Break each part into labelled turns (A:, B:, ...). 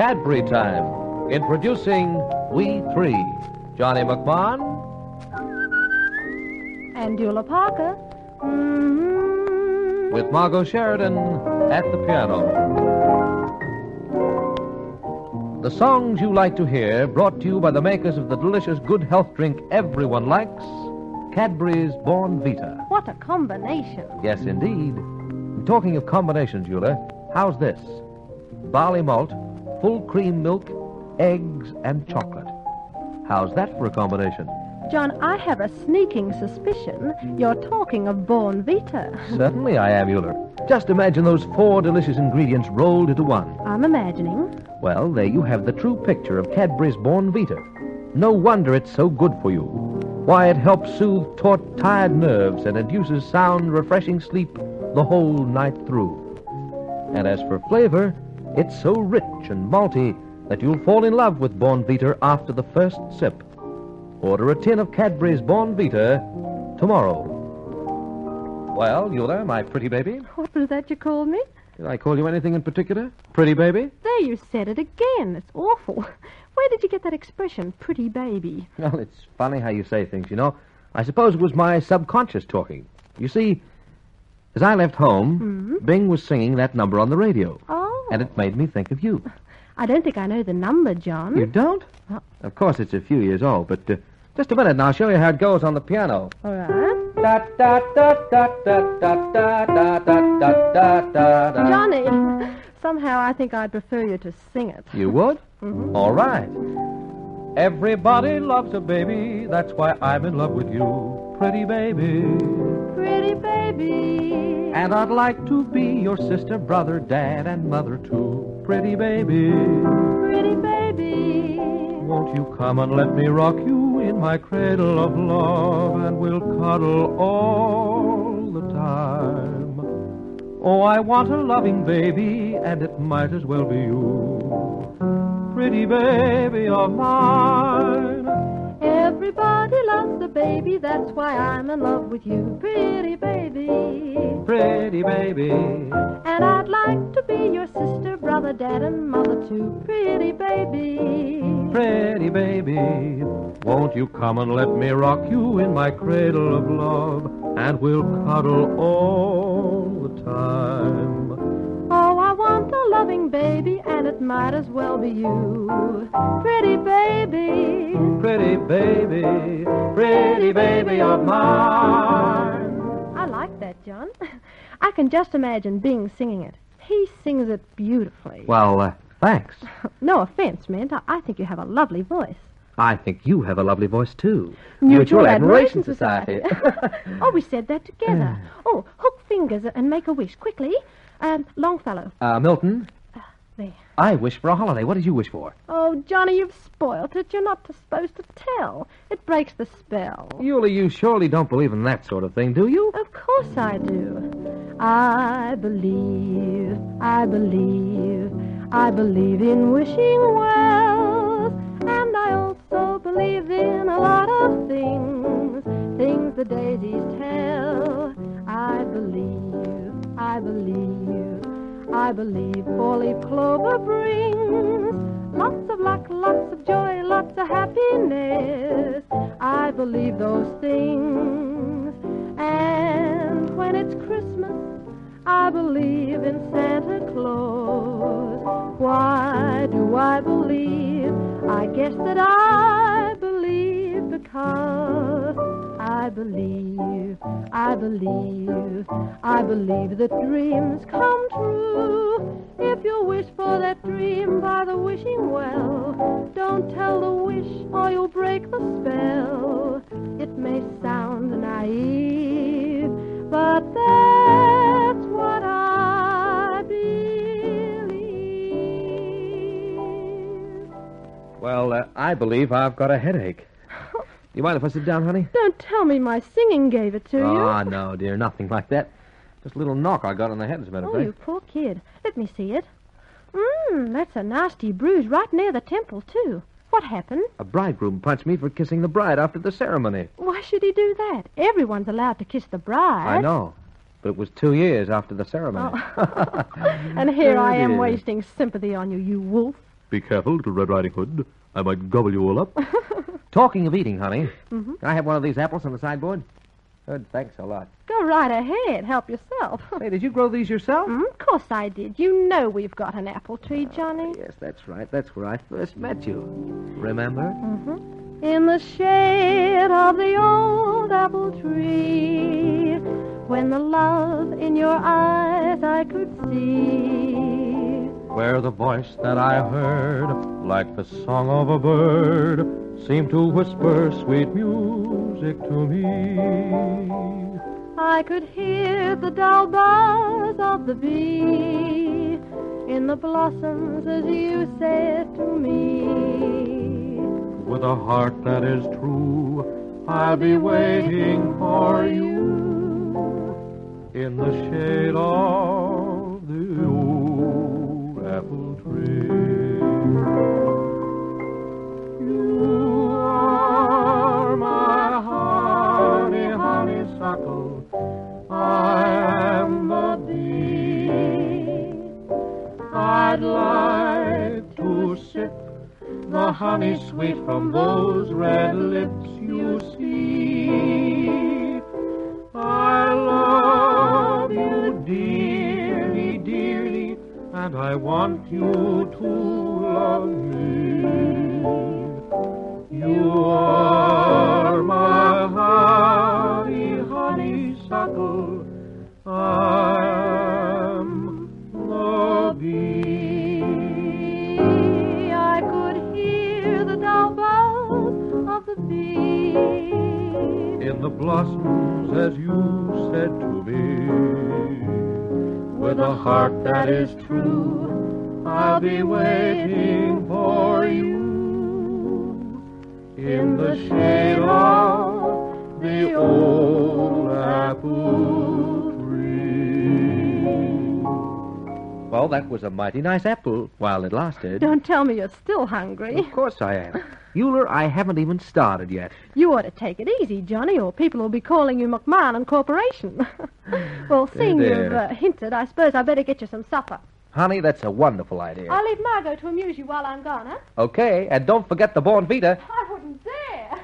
A: Cadbury time. Introducing We Three. Johnny McMahon.
B: And Eula Parker.
A: With Margot Sheridan at the piano. The songs you like to hear, brought to you by the makers of the delicious good health drink everyone likes, Cadbury's Born Vita.
B: What a combination.
A: Yes, indeed. Talking of combinations, Eula, how's this? Barley malt, full cream milk, eggs, and chocolate. How's that for a combination?
B: John, I have a sneaking suspicion you're talking of Born Vita.
A: Certainly I am, Eula. Just imagine those 4 delicious ingredients rolled into one.
B: I'm imagining.
A: Well, there you have the true picture of Cadbury's Born Vita. No wonder it's so good for you. Why, it helps soothe taut, tired nerves and induces sound, refreshing sleep the whole night through. And as for flavor, it's so rich and malty that you'll fall in love with Born Vita after the first sip. Order a tin of Cadbury's Born Vita tomorrow. Well, Eula, my pretty baby.
B: What was that you called me?
A: Did I call you anything in particular? Pretty baby?
B: There, you said it again. It's awful. Where did you get that expression, pretty baby?
A: Well, it's funny how you say things, you know. I suppose it was my subconscious talking. You see, as I left home, Bing was singing that number on the radio.
B: Oh.
A: And it made me think of you.
B: I don't think I know the number, John.
A: You don't?
B: Oh.
A: Of course, it's a few years old, but just a minute and I'll show you how it goes on the piano.
B: All right.
A: Da, da, da, da, da, da, da, da, da, da, da, da.
B: Johnny, somehow I think I'd prefer you to sing it.
A: You would?
B: Mm-hmm.
A: All right. Everybody loves a baby, that's why I'm in love with you, pretty baby.
B: Pretty baby.
A: And I'd like to be your sister, brother, dad, and mother, too, pretty baby.
B: Pretty baby.
A: Won't you come and let me rock you in my cradle of love, and we'll cuddle all the time. Oh, I want a loving baby, and it might as well be you, pretty baby of mine.
B: Everybody loves a baby, that's why I'm in love with you, pretty baby.
A: Pretty baby.
B: And I'd like to be your sister, brother, dad, and mother, too, pretty baby.
A: Pretty baby. Won't you come and let me rock you in my cradle of love, and we'll cuddle all the time.
B: Oh, I want a loving baby, and it might as well be you, pretty baby.
A: Pretty baby, pretty baby of mine.
B: I like that, John. I can just imagine Bing singing it. He sings it beautifully.
A: Well, thanks.
B: No offense meant. I think you have a lovely voice.
A: I think you have a lovely voice, too.
B: Mutual Admiration Society. Oh, we said that together. Oh, hook fingers and make a wish. Quickly. Longfellow.
A: Milton,
B: There.
A: I wish for a holiday. What did you wish for?
B: Oh, Johnny, you've spoilt it. You're not supposed to tell. It breaks the spell.
A: Eula, you surely don't believe in that sort of thing, do you?
B: Of course I do. I believe in wishing wells, and I also believe in a lot of things the daisies tell. I believe four-leaf clover brings lots of luck, lots of joy, lots of happiness. I believe those things. And when it's Christmas, I believe in Santa Claus. Why do I believe? I guess that I believe because I believe that dreams come true. If you wish for that dream by the wishing well, don't tell the wish or you'll break the spell. It may sound naive, but that's what I believe.
A: Well, I believe I've got a headache. You mind if I sit down, honey?
B: Don't tell me my singing gave it to you.
A: Oh, no, dear, nothing like that. Just a little knock I got on the head, as a matter of
B: Oh,
A: fact.
B: you poor kid. Let me see it. That's a nasty bruise right near the temple, too. What happened?
A: A bridegroom punched me for kissing the bride after the ceremony.
B: Why should he do that? Everyone's allowed to kiss the bride.
A: I know, but it was 2 years after the ceremony.
B: Oh. And here I am
A: Dear.
B: wasting sympathy on you, you wolf.
C: Be careful, Little Red Riding Hood. I might gobble you all up.
A: Talking of eating, honey,
B: Mm-hmm.
A: can I have one of these apples on the sideboard? Good, thanks a lot.
B: Go right ahead. Help yourself.
A: Hey, did you grow these yourself?
B: Of course I did. You know we've got an apple tree, Johnny.
A: Yes, that's right. That's where I first met you. Remember?
B: Mm-hmm. In the shade of the old apple tree, when the love in your eyes I could see.
A: Where the voice that I heard, like the song of a bird, seemed to whisper sweet music to me.
B: I could hear the dull buzz of the bee in the blossoms as you said to me.
A: With a heart that is true, I'll be waiting for you in the shade of the old apple tree. You are my honey, honeysuckle. I am the bee. I'd like to sip the honey sweet from those red lips you see. I love you dearly, dearly, and I want you to love me. You are my honey, honeysuckle. I am the bee. I could hear the dull buzz of the bee in the blossoms as you said to me. With a heart that is true, I'll be waiting for you in the shade of the old apple tree. Well, that was a mighty nice apple while it lasted.
B: Don't tell me you're still hungry.
A: Of course I am. Euler, I haven't even started yet.
B: You ought to take it easy, Johnny, or people will be calling you McMahon Corporation. Well, seeing
A: There.
B: you've hinted, I suppose I better get you some supper.
A: Honey, that's a wonderful idea.
B: I'll leave Margot to amuse you while I'm gone, huh?
A: Okay, and don't forget the Born Vita.
B: I wouldn't dare.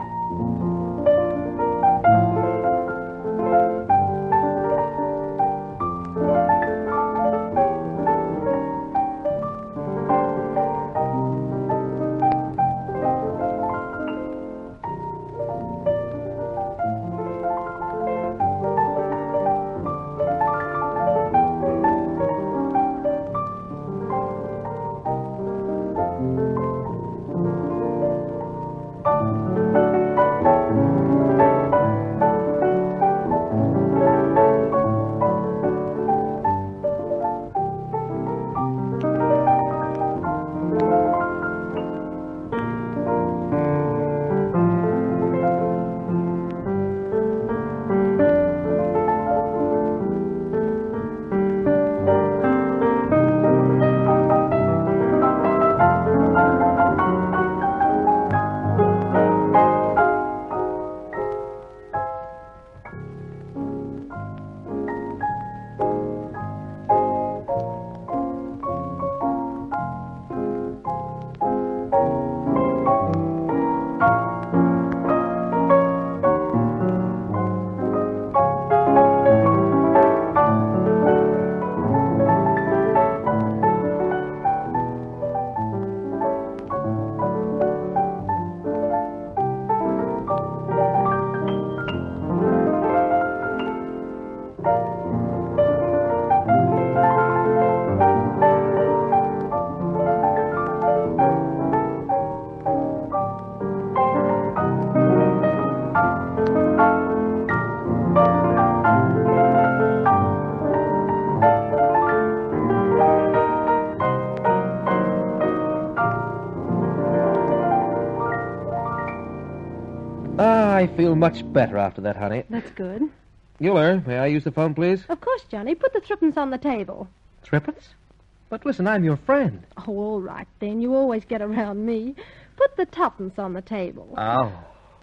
A: I feel much better after that, honey.
B: That's good.
A: Euler, may I use the phone, please?
B: Of course, Johnny. Put the threepence on the table.
A: Threepence? But listen, I'm your friend.
B: Oh, all right, then. You always get around me. Put the tuppence on the table.
A: Oh.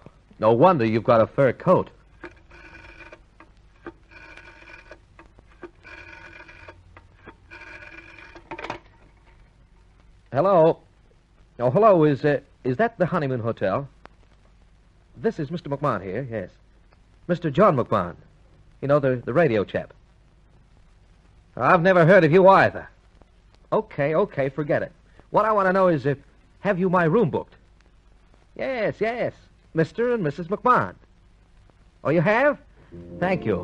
A: No wonder you've got a fur coat. Hello? Oh, hello. Is that the Honeymoon Hotel? This is Mr. McMahon here, yes. Mr. John McMahon. You know, the radio chap. I've never heard of you either. Okay, forget it. What I want to know is, have you my room booked? Yes, Mr. and Mrs. McMahon. Oh, you have? Thank you.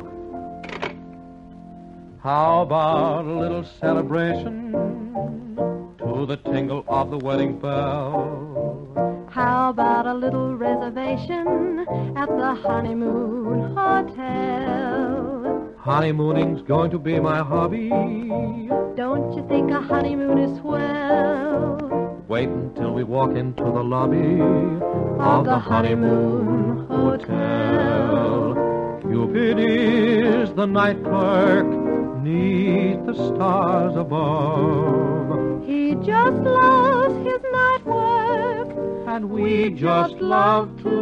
A: How about a little celebration to the tingle of the wedding bell?
B: How about a little reservation at the Honeymoon Hotel?
A: Honeymooning's going to be my hobby.
B: Don't you think a honeymoon is swell?
A: Wait until we walk into the lobby of the Honeymoon Hotel. Cupid is the night clerk 'neath the stars above.
B: He just loves his night work,
A: And we just love to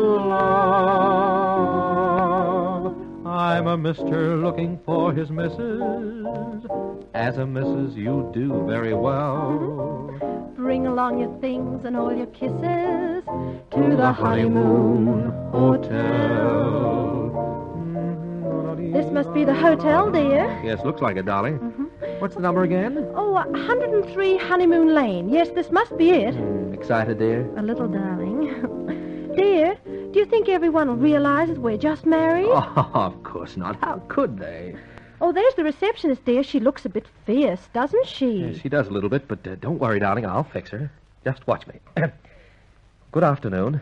A: love. I'm a mister looking for his missus. As a missus you do very well.
B: Bring along your things and all your kisses to the Honeymoon Hotel. This must be the hotel, dear.
A: Yes, looks like it, darling. What's the number again?
B: Oh, 103 Honeymoon Lane. Yes, this must be it.
A: Excited, dear?
B: A little, darling. Dear, do you think everyone will realize that we're just married?
A: Oh, of course not. How could they?
B: Oh, there's the receptionist, dear. She looks a bit fierce, doesn't she?
A: Yes, she does a little bit, but don't worry, darling. I'll fix her. Just watch me. Good afternoon.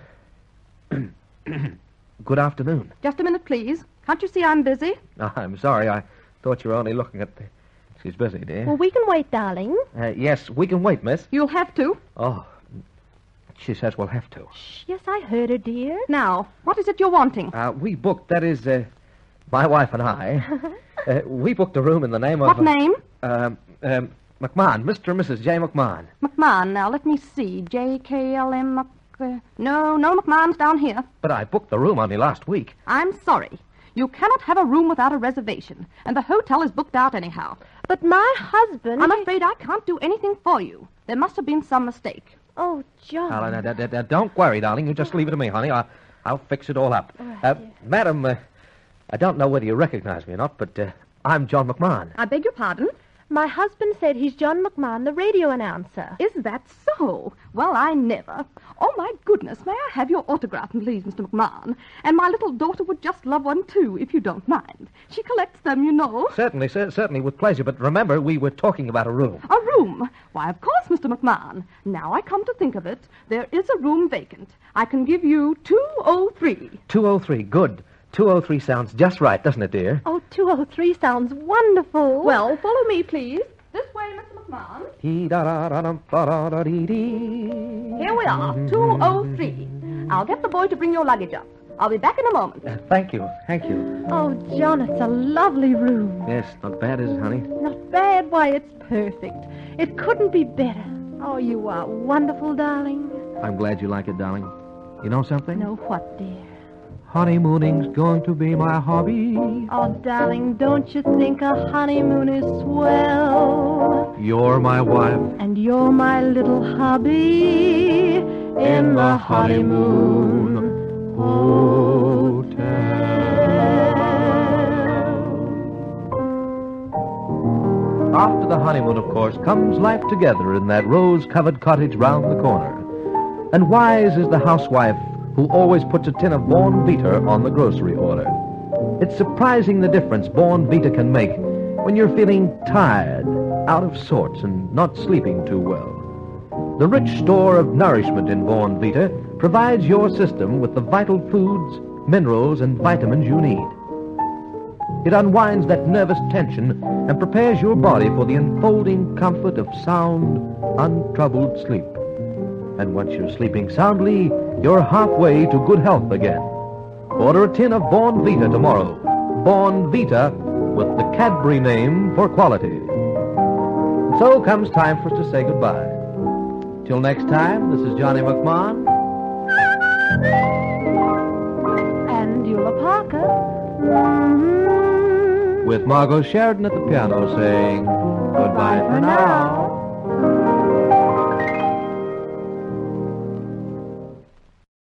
A: Good afternoon.
D: Just a minute, please. Can't you see I'm busy?
A: Oh, I'm sorry. I thought you were only looking at the... She's busy, dear.
B: Well, we can wait, darling.
A: Yes, we can wait, miss.
D: You'll have to.
A: Oh, she says we'll have to.
B: Yes, I heard her, dear.
D: Now, what is it you're wanting?
A: We booked, that is, my wife and I, we booked a room in the name of...
D: What name?
A: McMahon, Mr. and Mrs. J. McMahon.
D: McMahon. Now, let me see. J-K-L-M... No, McMahon's down here.
A: But I booked the room only last week.
D: I'm sorry. You cannot have a room without a reservation, and the hotel is booked out anyhow.
B: But my husband...
D: I'm afraid I can't do anything for you. There must have been some mistake.
B: Oh, John.
A: Now, don't worry, darling. You just leave it to me, honey. I'll fix it all up. Madam, I don't know whether you recognize me or not, but I'm John McMahon.
D: I beg your pardon?
B: My husband said he's John McMahon, the radio announcer.
D: Is that so? Well, I never. Oh, my goodness, may I have your autograph, please, Mr. McMahon? And my little daughter would just love one, too, if you don't mind. She collects them, you know.
A: Certainly, with pleasure. But remember, we were talking about a room.
D: A room? Why, of course, Mr. McMahon. Now I come to think of it, there is a room vacant. I can give you 203.
A: 203, good. 203 sounds just right, doesn't it, dear?
B: Oh, 203 sounds wonderful.
D: Well, follow me, please. This way, Mr. McMahon. Here we are, 203. I'll get the boy to bring your luggage up. I'll be back in a moment.
A: Thank you.
B: Oh, John, it's a lovely room.
A: Yes, not bad, is it, honey?
B: Not bad. Why, it's perfect. It couldn't be better. Oh, you are wonderful, darling.
A: I'm glad you like it, darling. You know something?
B: Know what, dear?
A: Honeymooning's going to be my hobby.
B: Oh, darling, don't you think a honeymoon is swell?
A: You're my wife.
B: And you're my little hubby in the Honeymoon Hotel.
A: After the honeymoon, of course, comes life together in that rose-covered cottage round the corner. And wise is the housewife who always puts a tin of Born Vita on the grocery order. It's surprising the difference Born Vita can make when you're feeling tired, out of sorts, and not sleeping too well. The rich store of nourishment in Born Vita provides your system with the vital foods, minerals, and vitamins you need. It unwinds that nervous tension and prepares your body for the enfolding comfort of sound, untroubled sleep. And once you're sleeping soundly, you're halfway to good health again. Order a tin of Born Vita tomorrow. Born Vita with the Cadbury name for quality. And so comes time for us to say goodbye. Till next time, this is Johnny McMahon.
B: And Eula Parker.
A: With Margot Sheridan at the piano saying goodbye for now.